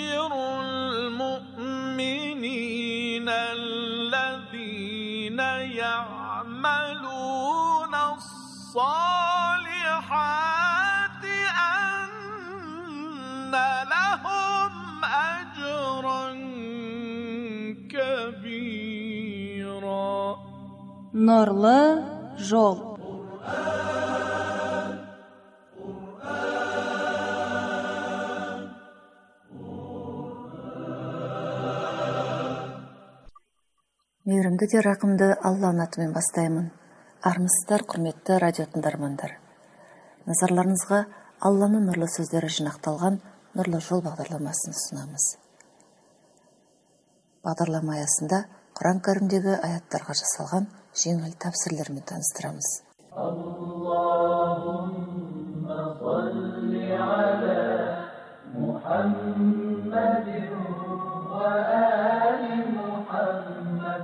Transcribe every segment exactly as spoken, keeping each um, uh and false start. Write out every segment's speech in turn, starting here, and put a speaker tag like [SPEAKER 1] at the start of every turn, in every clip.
[SPEAKER 1] وبشر المؤمنين الذين يعملون الصالحات أن لهم أجرا كبيرا.
[SPEAKER 2] Нурлы жол. Мейірімді де рақымды Алланың атымен бастаймын. Армысыздар, құрметті радио тыңдармандар. Назарларыңызға Алланың нұрлы сөздері жинақталған Нұрлы жол бағдарламасын ұсынамыз. Бағдарлама аясында Құран кәрімдегі аяттарға жасалған жеңіл тәпсірлермен таныстырамыз.
[SPEAKER 3] Аллахумма салли аля Мухаммадин ва али Мухаммад.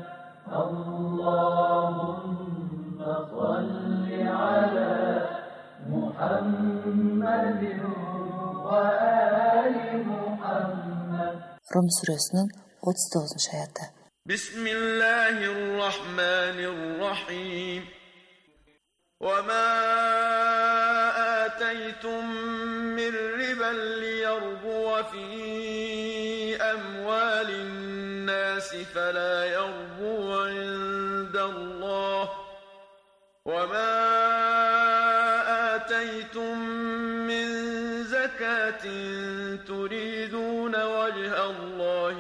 [SPEAKER 3] Аллахумма салли аля Мухаммадин ва али Мухаммад.
[SPEAKER 2] Рум сүресінің отыз тоғызыншы аяты.
[SPEAKER 1] Бисмиллахир-рахманир-рахим. وما آتيتم من ربا ليربو في أموال الناس فلا يربو عند الله وما آتيتم من زكاة تريدون وجه الله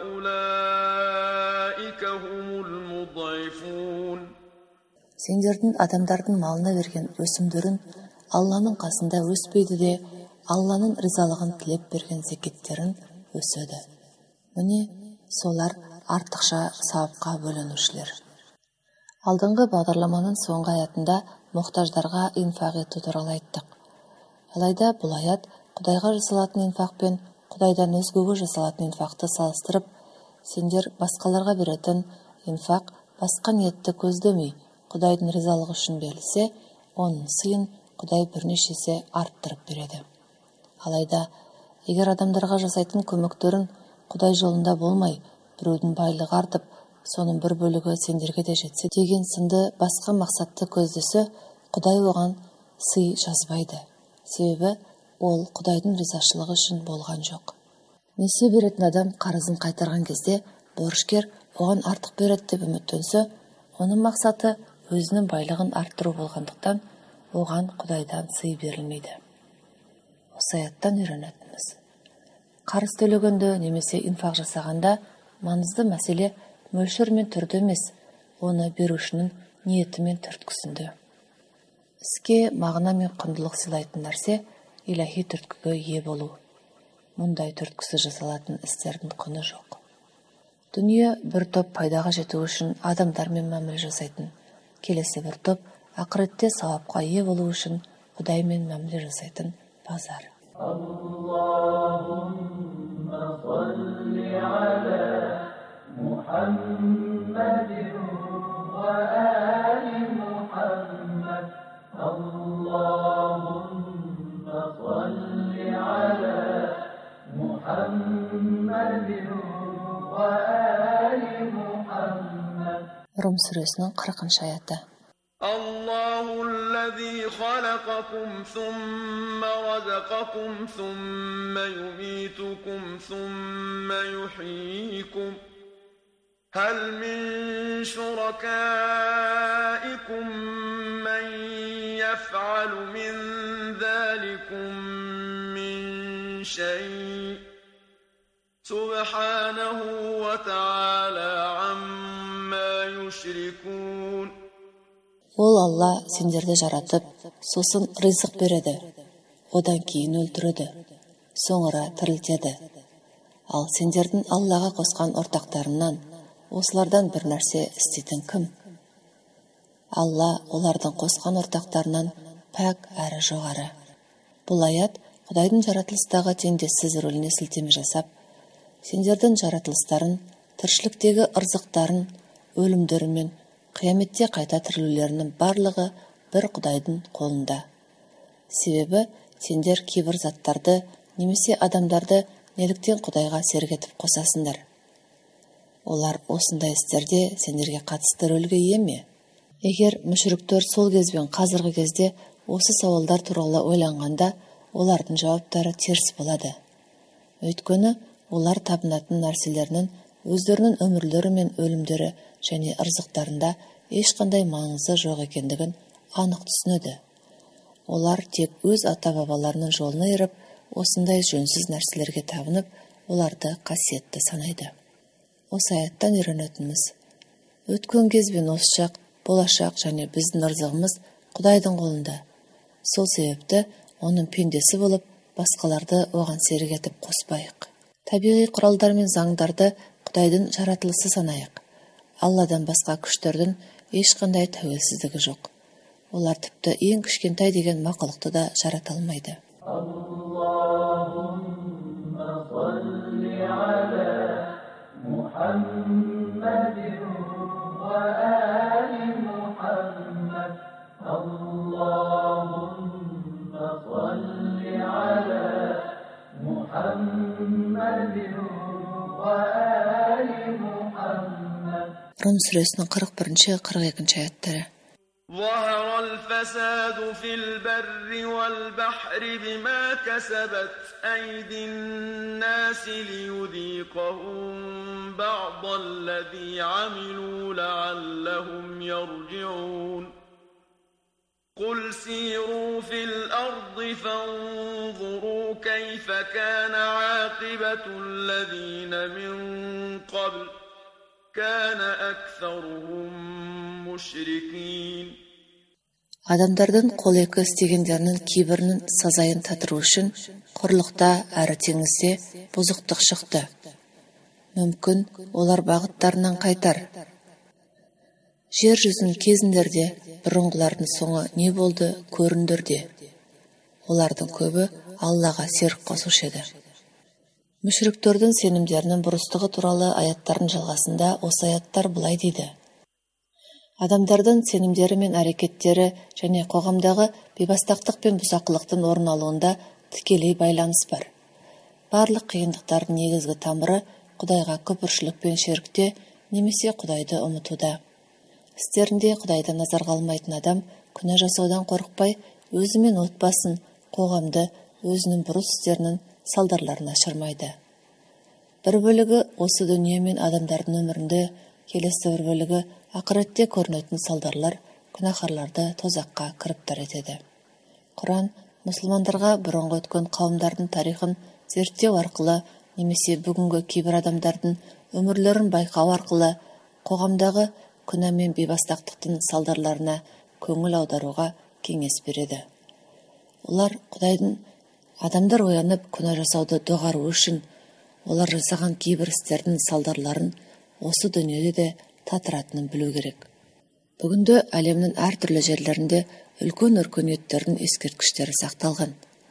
[SPEAKER 1] فأولئك هم المضعفون.
[SPEAKER 2] Сендердің адамдардың малына берген өсімдерін Алланың қасында өспейді де, Алланың ризалығын тілеп берген зекеттерін өседі. Міне, солар артықша сауапқа бөленушілер. Алдыңғы бағдарламаның соңғы аятында мұқтаждарға инфақ ету туралы айттық. Алайда бұл аят Құдайға жасалатын инфақ пен Құдайдан өзгеге жасалатын инфақты салыстырып, сендер басқаларға беретін инфақ басқа ниетті көздемей, Құдайдың ризалығы үшін берілсе, оның сыйын Құдай бірнеше есе арттырып береді. Алайда, егер адамдарға жасайтын көмектерін Құдай жолында болмай, біреудің байлығы артып, соның бір бөлігі сендерге де жетсе деген сынды басқа мақсатты көздесе, Құдай оған сый жазбайды. Себебі ол Құдайдың ризашылығы үшін болған жоқ. Несие беретін адам қарызын қайтарған кезде, борышкер оған артық береді деп үміттенсе, оның мақсаты өзінің байлығын арттыру болғандықтан, оған Құдайдан сый берілмейді. Осы аяттан үйренетініміз. Қарыз төлегенде немесе инфақ жасағанда маңызды мәселе мөлшер мен түрде емес, оны берушінің ниеті мен түрткісінде. Іске мағына мен құндылық сыйлайтын нәрсе илахи түрткіге ие болу. Мұндай түрткісі жасалатын істердің құны жоқ. Дүние бір топ пайдаға жету үшін адамдармен мәміле жасайтын. Келесі бір топ ақыретте сауапқа ие болу үшін Құдаймен мәміле жасайтын базар.
[SPEAKER 3] Аллахумма салли аля Мухаммадин ва али Мухаммад. Аллахумма салли аля Мухаммадин ва али Мухаммад.
[SPEAKER 2] Рум сүресінің қырқыншы аяты.
[SPEAKER 1] الله الذي خلقكم ثم رزقكم ثم يميتكم ثم يحييكم هل من شركائكم من يفعل من ذلكم من شيء سبحانه وتعالى عما يشركون.
[SPEAKER 2] Ол Алла сендерді жаратып, сосын ризық береді, одан кейін өлтіреді, соңыра тірілтеді. Ал сендердің Аллаға қосқан ортақтарынан, осылардан бір нәрсе істейтін кім? Алла олардың қосқан ортақтарынан пәк әрі жоғары. Бұл аят Құдайдың жаратылыстағы теңдессіз рөліне сілтеме жасап, сендердің жаратылыстарын, тіршіліктегі ырзықтарын, өлімдері мен қияметте қайта тірілулерінің барлығы бір Құдайдың қолында. Себебі сендер кейбір заттарды немесе адамдарды неліктен Құдайға серік етіп қосасыңдар? Олар осындай істерде сендерге қатысты рөлге ие ме? Егер мүшриктер сол кез бен қазіргі кезде осы сауалдар туралы ойланғанда, олардың жауаптары теріс болады. Өйткені олар табынатын нәрселерінің өздерінің өмірлері мен өлімдері және ырзықтарында ешқандай маңызы жоқ екендігін анық түсінеді. Олар тек өз ата-бабаларының жолына еріп, осындай жөнсіз нәрселерге табынып, оларды қасиетті санайды. Осы аяттан үйренетініміз: өткен кез бен осы шақ, болашақ және біздің ырзығымыз Құдайдың қолында. Сол себепті оның пендесі болып, басқаларды оған серік етіп қоспайық. Табиғи құралдар мен заңдарды Құдайдың жаратылысы санайық. Алладан басқа күштердің ешқандай тәуелсіздігі жоқ. Олар тіпті ең кішкентай деген мақұлықты да жарата алмайды.
[SPEAKER 3] Аллахумма салли аля Мухаммадин ва али Мухаммад. Аллахумма салли аля Мухаммадин ва али Мухаммад.
[SPEAKER 2] Рум сүресінің қырық бірінші қырық екінші аяттары.
[SPEAKER 1] ظهر الفساد في البر والبحر بما كسبت أيدي الناس ليذيقهم بعض الذي عملوا لعلهم يرجعون قل سيروا في الأرض فانظروا كيف كان عاقبة الذين من قبل كان أكثرهم مشركين.
[SPEAKER 2] Адамдардың қол екі істегендерінің кейбірінің сазайын татыру үшін құрлықта әрі теңізде бұзықтық шықты. Мүмкін олар бағыттарынан қайтар. Жер жүзін кезіндерде бұрынғылардың соңы не болды көріндірде. Олардың көбі Аллаға серік қосушы еді. Мүшриктердің сенімдерінің бұрыстығы туралы аяттардың жалғасында осы аяттар былай дейді: Адамдардың сенімдері мен әрекеттері және қоғамдағы бейбастақтық пен бұзақылықтың орын алуында тікелей байланыс бар. Барлық қиындықтардың негізгі тамыры Құдайға күпіршілік пен ширкте немесе Құдайды ұмытуда. Істерінде Құдайды назарға алмайтын адам күнә жасаудан қорықпай, өзі мен отбасын, қоғамды өзінің бұрыс істерінің салдарларына шырмайды. Бір бөлігі осы дүние мен адамдардың өмірінде, келесі бір бөлігі ақыретте көрінетін салдарлар күнәһарларды тозаққа кіріптар етеді. Құран мұсылмандарға бұрынғы өткен қауымдардың тарихын зерттеу арқылы немесе бүгінгі кейбір адамдардың өмірлерін байқау арқылы қоғамдағы күнә мен бейбастақтықтың салдарларына көңіл аударуға кеңес береді. Олар Құдайдың адамдар оянып күнә жасауды доғару үшін олар жасаған кейбір істердің салдарларын осы дүниеде де татыратынын білу керек. Бүгінде әлемнің әртүрлі жерлерінде үлкен өркениеттердің ескерткіштері сақталған.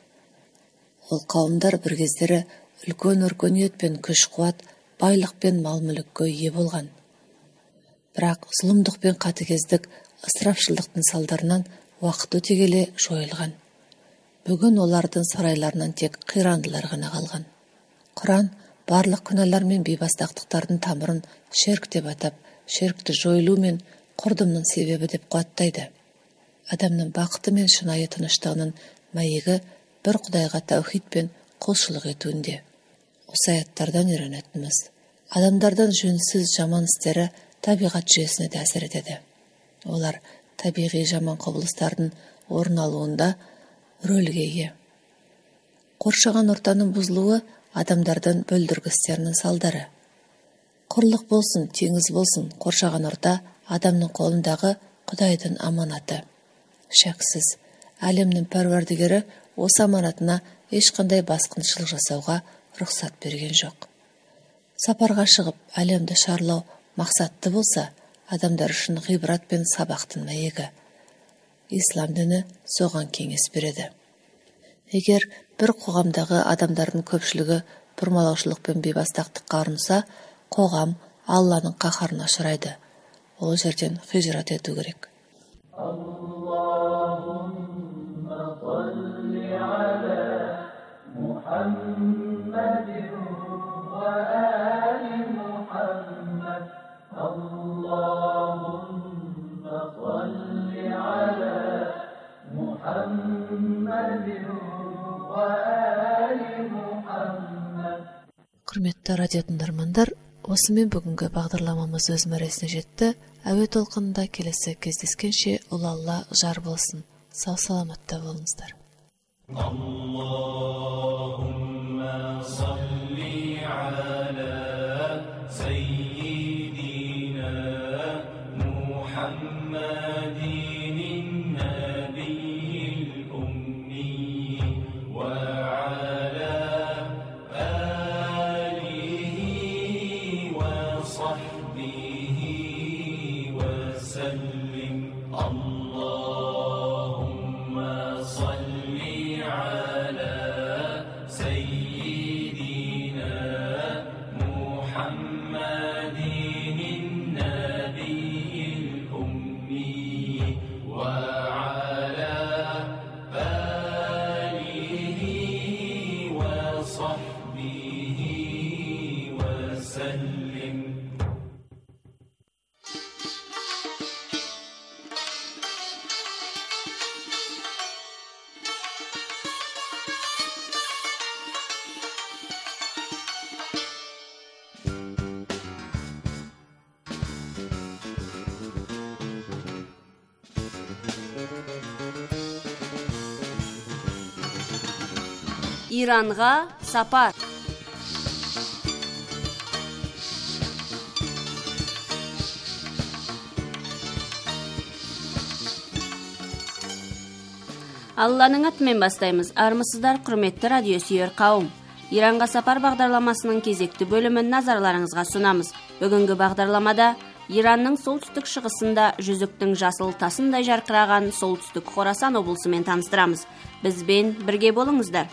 [SPEAKER 2] Ол қауымдар бір кездері үлкен өркениет пен күш-қуат, байлық пен мал-мүлікке ие болған. Бірақ зұлымдық пен қатыгездік, ысырапшылдықтың салдарынан уақыт өте келе жойылған. Бүгін олардың сарайларынан тек қирандылар ғана қалған. Құран барлық күнәлар мен бейбастақтықтардың тамырын ширк деп атап, ширкті жойылу мен құрдымның себебі деп қуаттайды. Адамның бақыты мен шынайы тыныштығының мәйегі бір Құдайға таухид пен құлшылық етуінде. Осы аяттардан үйренетініміз: адамдардан жөнсіз жаман істері табиғат жүйесіне де әсер етеді. Олар табиғи жаман құбылыстардың орын алуында рөлге ие. Қоршаған ортаның бұзылуы адамдардың бүлдіргі істерінің салдары. Құрлық болсын, теңіз болсын, қоршаған орта адамның қолындағы Құдайдың аманаты. Шәксіз, әлемнің пәрвардігері осы аманатына ешқандай басқыншылық жасауға рұқсат берген жоқ. Сапарға шығып, әлемді шарлау мақсатты болса, адамдар үшін ғибрат пен сабақтың мәйегі. Ислам діні соған кеңес береді. Егер бір қоғамдағы адамдардың көпшілігі бұрмалаушылық пен бейбастақтыққа ұрынса, қоғам Алланың қаһарына ұшырайды. Ол жерден хижрат ету керек.
[SPEAKER 3] Аллахумма салли аля Мухаммадин
[SPEAKER 2] Құрметті радио тыңдармандар, осымен бүгінгі бағдарламамыз өз мәресіне жетті. Әуе толқынында келесі кездескенше ұлы Алла жар болсын. Сау саламатта болыңыздар.
[SPEAKER 3] Allahumma salli ala sayyidina Muhammadin nabiyil ummi wa ala alihi wa sahbihi wa sallim. Allahumma salli ala sayyidina Muhammadin nabiyil ummi wa ala alihi wa sahbihi wa sallim.
[SPEAKER 4] Иранға сапар. Алланың атымен бастаймыз. Армысыздар, құрметті радиосүйер қауым. Иранға сапар бағдарламасының кезекті бөлімін назарларыңызға сұнамыз. Бүгінгі бағдарламада Иранның солтүстік шығысында жүзіктің жасыл тасындай жарқыраған солтүстік Хорасан облысымен таныстырамыз. Бізбен бірге болыңыздар.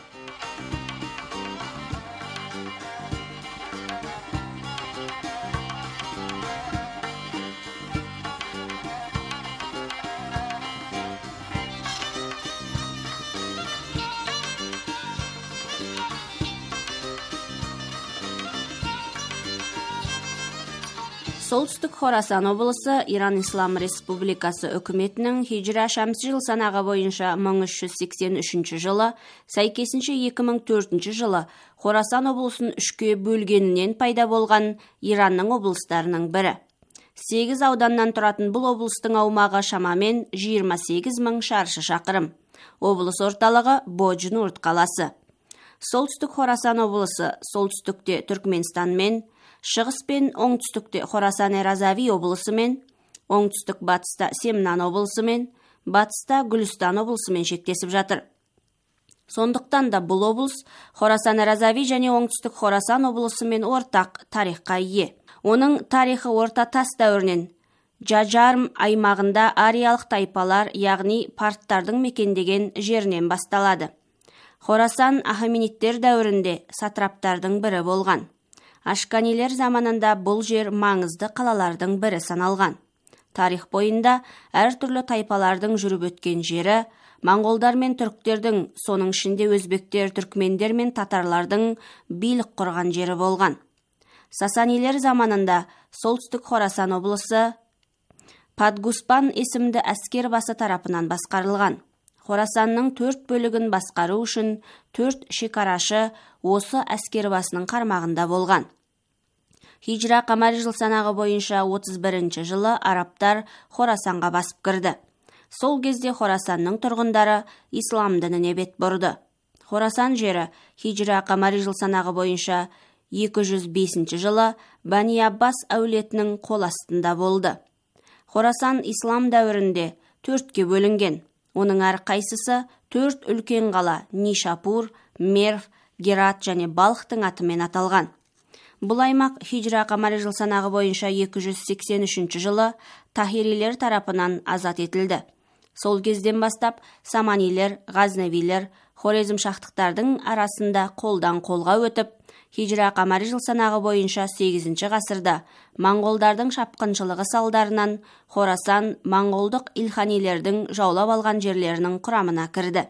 [SPEAKER 4] Солтүстік Хорасан облысы Иран Ислам Республикасы үкіметінің хижра шамси жыл санағы бойынша мың үш жүз сексен үшінші жылы, сәйкесінше екі мың төртінші жылы Хорасан облысын үшке бөлгенінен пайда болған Иранның облыстарының бірі. сегіз ауданнан тұратын бұл облыстың аумағы шамамен жиырма сегіз мың шаршы шақырым. Облыс орталығы Боджнурт қаласы. Солтүстік Хорасан облысы солтүстікте Түркменстанмен, шығыс пен оңтүстікте Хорасан Разави облысымен, оңтүстік батыста Семнан облысымен, батыста Гүлістан облысымен шектесіп жатыр. Сондықтан да бұл облыс Хорасан Разави және оңтүстік Хорасан облысымен ортақ тарихқа ие. Оның тарихы орта тас дәуірінен Джаджарм аймағында ариялық тайпалар, яғни парттардың мекендеген жерінен басталады. Хорасан ахамениттер дәуірінде сатраптардың бірі болған. Ашканилер заманында бұл жер маңызды қалалардың бірі саналған. Тарих бойында әртүрлі тайпалардың жүріп өткен жері, моңғолдар мен түріктердің, соның ішінде өзбектер, түркмендер мен татарлардың билік құрған жері болған. Сасанилер заманында солтүстік Хорасан облысы Падгуспан есімді әскер басы тарапынан басқарылған. Хорасанның төрт бөлігін басқару үшін төрт шекарашы осы әскер басының қармағында болған. Хижра қамари жыл санағы бойынша отыз бірінші жылы арабтар Хорасанға басып кірді. Сол кезде Хорасанның тұрғындары ислам дініне бет бұрды. Хорасан жері хижра қамари жыл санағы бойынша екі жүз бесінші жылы Бани Аббас әулетінің қол астында болды. Хорасан ислам дәуірінде төртке бөлінген. Оның әр қайсысы төрт үлкен қала Нишапур, Мерв, Герат және Балхтың атымен аталған. Бұл аймақ хижра қамари жыл санағы бойынша екі жүз сексен үшінші жылы Тахирилер тарапынан азат етілді. Сол кезден бастап Саманилер, Ғазнавилер, Хорезмшахтықтардың арасында қолдан қолға өтіп, хижра қамари жыл санағы бойынша сегізінші ғасырда моңғолдардың шапқыншылығы салдарынан Хорасан моңғолдық илханилердің жаулап алған жерлерінің құрамына кірді.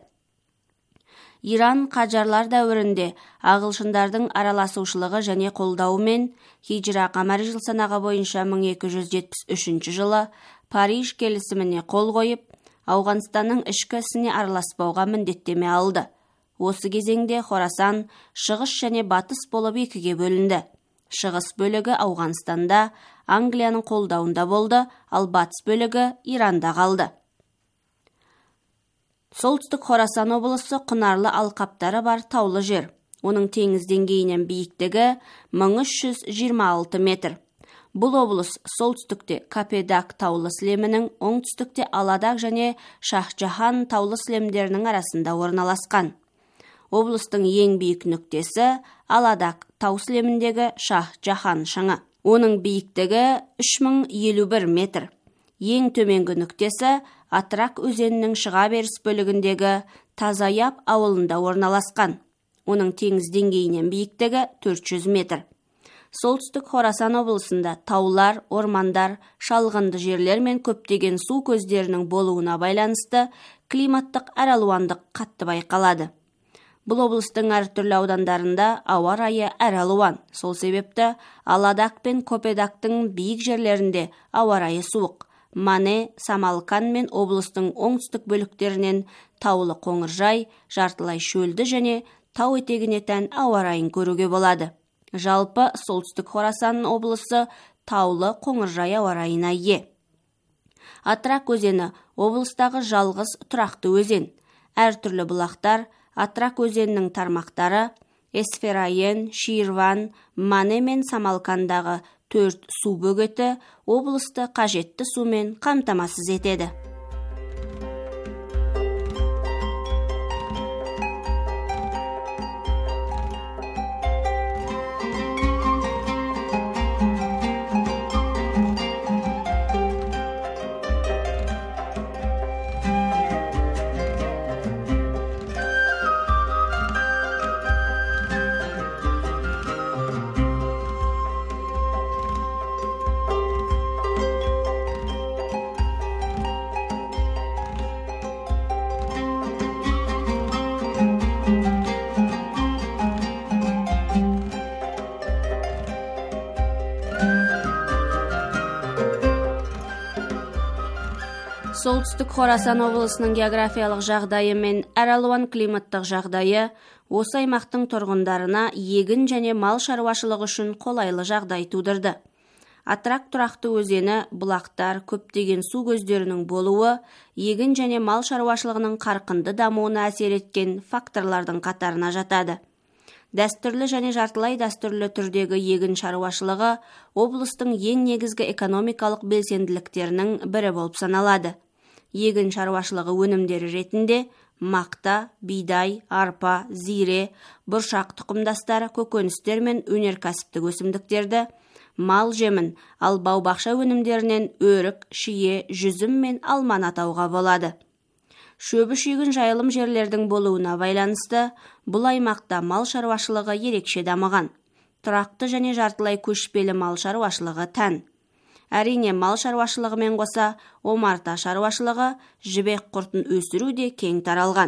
[SPEAKER 4] Иран қажарлар дәуірінде ағылшындардың араласушылығы және қолдауымен хижра қамари жыл санағы бойынша мың екі жүз жетпіс үшінші жылы Париж келісіміне қол қойып, Ауғанстанның ішкі ісіне араласпауға міндеттеме алды. Осы кезеңде Хорасан шығыс және батыс болып екіге бөлінді. Шығыс бөлігі Ауғанстанда, Англияның қолдауында болды, ал батыс бөлігі Иранда қалды. Солтүстік Хорасан облысы құнарлы алқаптары бар таулы жер. Оның теңіз деңгейінен биіктігі мың үш жүз жиырма алты метр. Бұл облыс солтүстікте Капедаг таулы сілемінің, оңтүстікте Аладак және Шахджахан таулы сілемдерінің арасында орналасқан. Облыстың ең биік нүктесі Аладак тау сілеміндегі Шахджахан шыңы. Оның биіктігі үш мың елу бір метр. Ең төменгі нүктесі Атрак өзенінің шыға беріс бөлігіндегі Тазаяп ауылында орналасқан. Оның теңіз деңгейінен биіктігі төрт жүз метр. Солтүстік Хорасан облысында таулар, ормандар, шалғынды жерлер мен көптеген су көздерінің болуына байланысты климаттық әралуандық қатты байқалады. Бұл облыстың әртүрлі аудандарында ауа райы әралуан. Сол себепті Аладак пен Копедактың биік жерлерінде ауа райы суық. Мане, Самалкан мен облыстың оңтүстік бөліктерінен таулы қоңыржай, жартылай шөлді және тау етегіне тән ауа райын көруге болады. Жалпы солтүстік Хорасан облысы таулы қоңыржай ауа райына ие. Атрак өзені облыстағы жалғыз тұрақты өзен. Әртүрлі бұлақтар, Атрак өзенінің тармақтары Эсфераен, Ширван, Мане мен Самалкандағы төрт су бөгеті облысты қажетті сумен қамтамасыз етеді. Солтүстік Хорасан облысының географиялық жағдайы мен әралуан климаттық жағдайы осы аймақтың тұрғындарына егін және мал шаруашылығы үшін қолайлы жағдай тудырды. Атрак тұрақты өзені, бұлақтар, көптеген су көздерінің болуы, егін және мал шаруашылығының қарқынды дамуына әсер еткен факторлардың қатарына жатады. Дәстүрлі және жартылай дәстүрлі түрдегі егін шаруашылығы облыстың ең негізгі экономикалық белсенділіктерінің бірі болып саналады. Егін шаруашылығы өнімдері ретінде мақта, бидай, арпа, зире, бұршақ тұқымдастары, көкөністер мен өнеркәсіптік өсімдіктерді, мал жемін, ал бау-бақша өнімдерінен өрік, шие, жүзім мен алманы атауға болады. Шөбі шүйгін жайылым жерлердің болуына байланысты бұл аймақта мал шаруашылығы ерекше дамыған. Тұрақты және жартылай көшпелі мал шаруашылығы тән. Әрине, мал шаруашылығымен қоса омарта шаруашылығы, жібек құртын өсіру де кең таралған.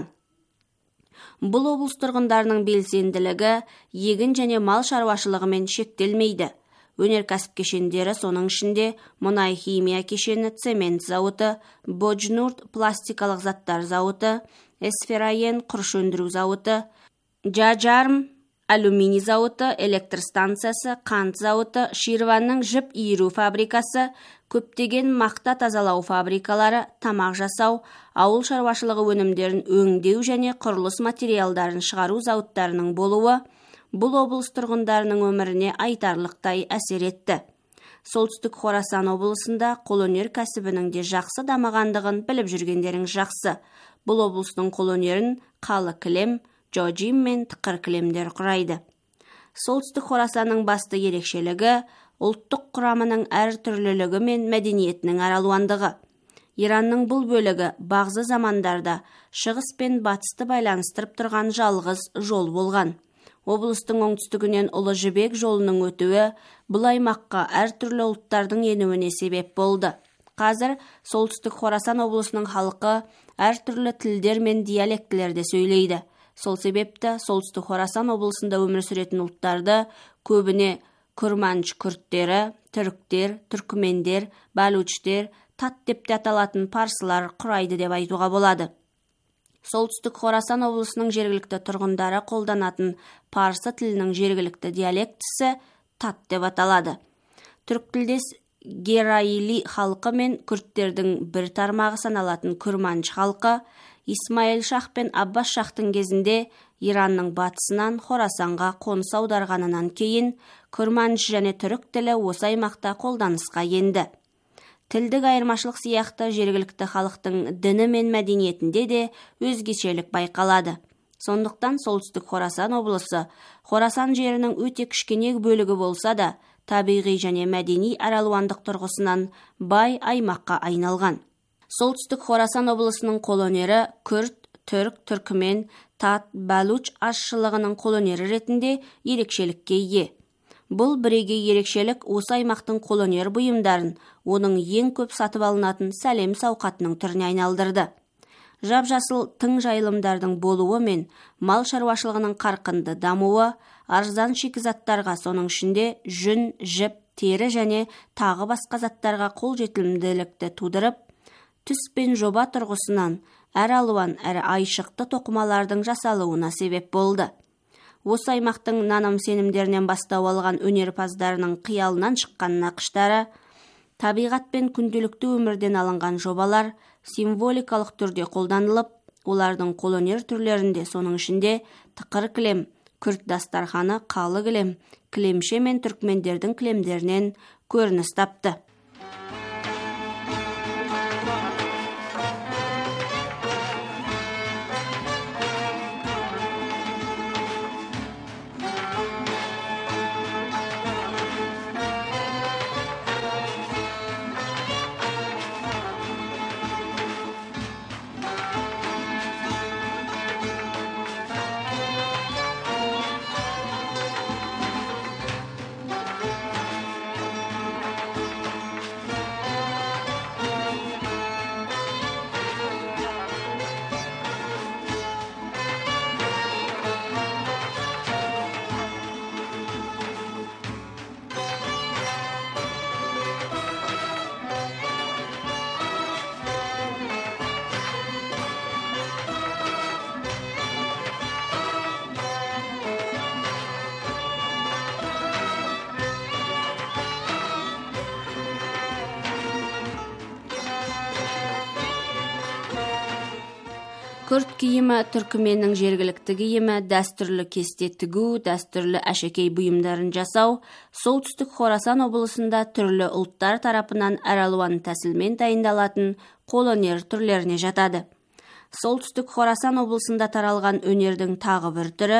[SPEAKER 4] Бұл облыс тұрғындарының белсенділігі егін және мал шаруашылығымен шектелмейді. Өнеркәсіп кешендері соның ішінде мұнай химия кешені, цемент зауыты, Боджнурт пластикалық заттар зауыты, Эсфераен құрыш өндіру зауыты, Джаджарм алюминий зауыты, электр станциясы, қант зауыты, Ширванның жіп иіру фабрикасы, көптеген мақта тазалау фабрикалары, тамақ жасау, ауыл шаруашылығы өнімдерін өңдеу және құрылыс материалдарын шығару зауыттарының болуы бұл облыс тұрғындарының өміріне айтарлықтай әсер етті. Солтүстік Хорасан облысында қолөнер кәсібінің де жақсы дамығандығын біліп жүргендерің жақсы. Бұл облыстың қолөнерін қалы кілем, джожим мен тықыр кілемдер құрайды. Солтүстік Хорасанның басты ерекшелігі ұлттық құрамының әртүрлілігі мен мәдениетінің әралуандығы. Иранның бұл бөлігі бағзы замандарда шығыс пен батысты байланыстырып тұрған жалғыз жол болған. Облыстың оңтүстігінен Ұлы Жібек жолының өтуі бұл аймаққа әртүрлі ұлттардың енуіне себеп болды. Қазір солтүстік Хорасан облысының халқы әртүрлі тілдер мен диалектілерде сөйлейді. Сол себепті солтүстік Хорасан облысында өмір сүретін ұлттарды көбіне күрманч күрттері, түріктер, түркмендер, балучтер, тат деп те аталатын парсылар құрайды деп айтуға болады. Солтүстік Хорасан облысының жергілікті тұрғындары қолданатын парсы тілінің жергілікті диалектісі тат деп аталады. Түріктілдес Гераили халқы мен күрдтердің бір тармағы саналатын күрманч халқы Исмаил шах пен Аббас шахтың кезінде Иранның батысынан Хорасанға қоныс аударғанынан кейін күрманч және түрік тілі осы аймақта қолданысқа енді. Тілдік айырмашылық сияқты жергілікті халықтың діні мен мәдениетінде де өзгешелік байқалады. Сондықтан солтүстік Хорасан облысы Хорасан жерінің өте кішкене бөлігі болса да, табиғи және мәдени әралуандық тұрғысынан бай аймаққа айналған. Солтүстік Хорасан облысының қолөнері күрд, түрк, түркімен, тат, балуч азшылығының қолөнері ретінде ерекшелікке ие. Бұл бірегей ерекшелік осы аймақтың қолөнер бұйымдарын оның ең көп сатып алынатын сәлем сауқатының түріне айналдырды. Жап-жасыл тың жайылымдардың болуы мен мал шаруашылығының қарқынды дамуы арзан шикізаттарға, соның ішінде жүн, жіп, тері және тағы басқа заттарға қолжетімділікті тудырып, түс пен жоба тұрғысынан әр алуан әрі айшықты тоқымалардың жасалуына себеп болды. Осы аймақтың наным-сенімдерінен бастау алған өнерпаздарының қиялынан шыққан нақыштары, табиғат пен күнделікті өмірден алынған жобалар символикалық түрде қолданылып, олардың қолөнер түрлерінде, соның ішінде тықыр кілем, күрт дастарханы, қалы кілем, кілемше мен түркмендердің кілемдерінен көрініс тапты. Күрт киімі түркіменнің жергілікті киімі, дәстүрлі кесте тігу, дәстүрлі әшекей бұйымдарын жасау, солтүстік Хорасан облысында түрлі ұлттар тарапынан әралуан тәсілмен дайындалатын қолөнер түрлеріне жатады. Солтүстік Хорасан облысында таралған өнердің тағы бір түрі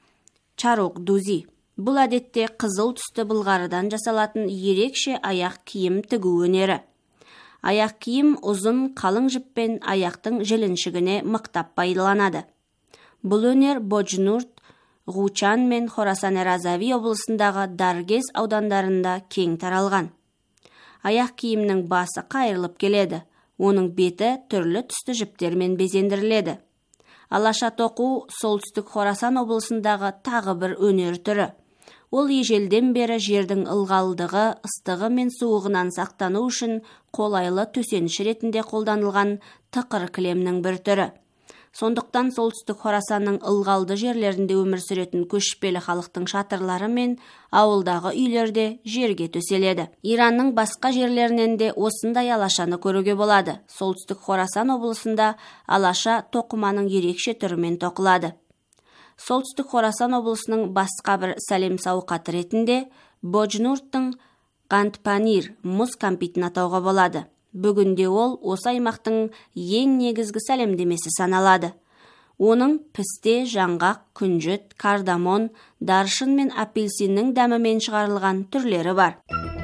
[SPEAKER 4] чаруқ дузи. Бұл әдетте қызыл түсті былғарыдан жасалатын ерекше аяқ киім тігу өнері. Аяқ киім ұзын қалың жіппен аяқтың жіліншігіне мықтап пайдаланады. Бұл өнер Боджнурт, Ғучан мен Хорасан-Разави облысындағы Даргез аудандарында кең таралған. Аяқ киімнің басы қайырылып келеді. Оның беті түрлі түсті жіптермен безендіріледі. Алаша тоқу солтүстік Хорасан облысындағы тағы бір өнер түрі. Ол ежелден бері жердің ылғалдығы, ыстығы мен суығынан сақтану үшін қолайлы төсеніш ретінде қолданылған тықыр кілемнің бір түрі. Сондықтан солтүстік Хорасанның ылғалды жерлерінде өмір сүретін көшпелі халықтың шатырлары мен ауылдағы үйлерде жерге төселеді. Иранның басқа жерлерінен де осындай алашаны көруге болады. Солтүстік Хорасан облысында алаша тоқыманың ерекше түрімен тоқылады. Солтүстік Хорасан облысының басқа бір сәлем сауқаты ретінде Боджнурттың қантпанир мұз кәмпитін атауға болады. Бүгінде ол осы аймақтың ең негізгі сәлемдемесі саналады. Оның пісте, жаңғақ, күнжіт, кардамон, даршын мен апельсиннің дәмімен шығарылған түрлері бар.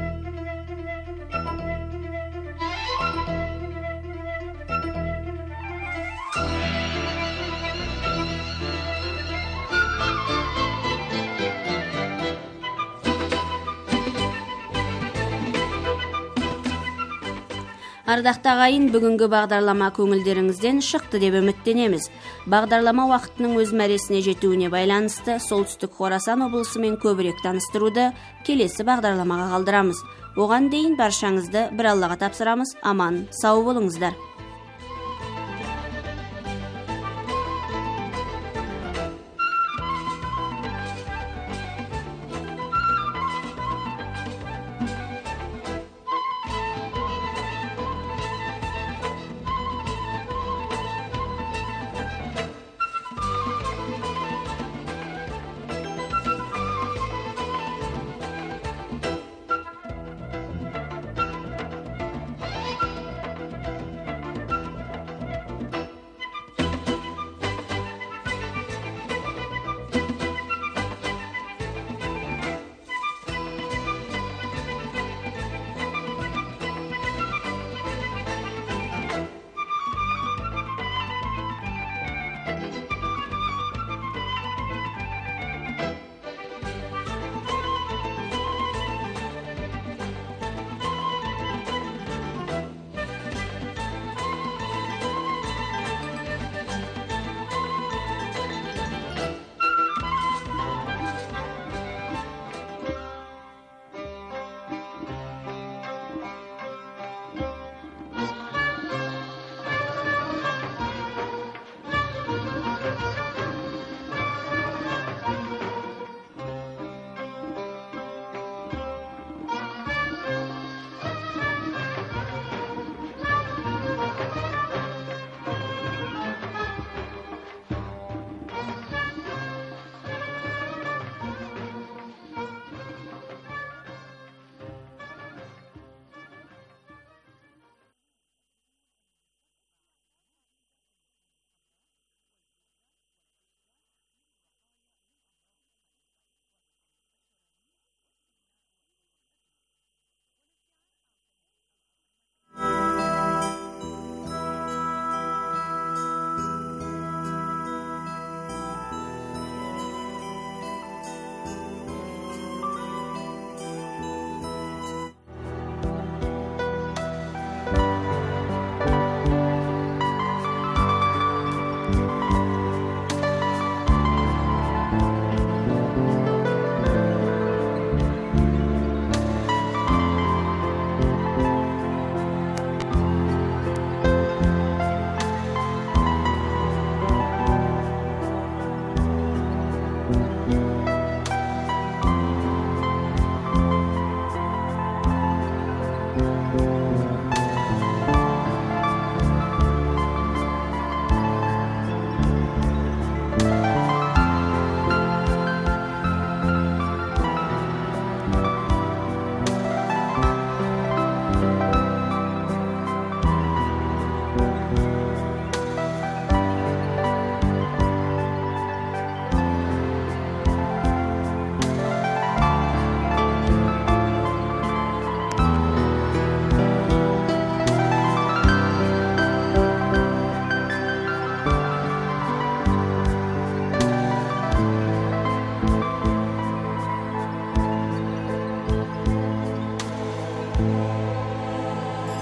[SPEAKER 4] Ардақты ағайын, бүгінгі бағдарлама көңілдеріңізден шықты деп үміттенеміз. Бағдарлама уақытының өз мәресіне жетуіне байланысты солтүстік Хорасан облысымен көбірек таныстыруды келесі бағдарламаға қалдырамыз. Оған дейін баршаңызды бір Аллаға тапсырамыз. Аман, сау болыңыздар.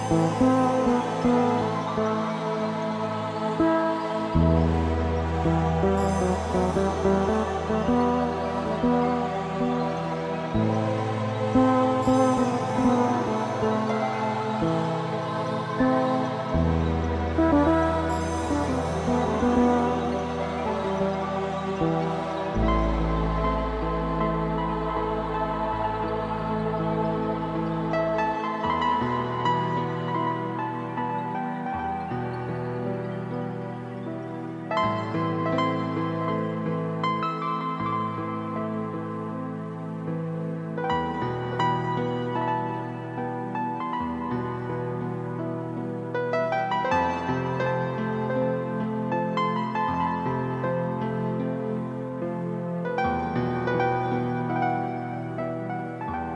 [SPEAKER 2] Thank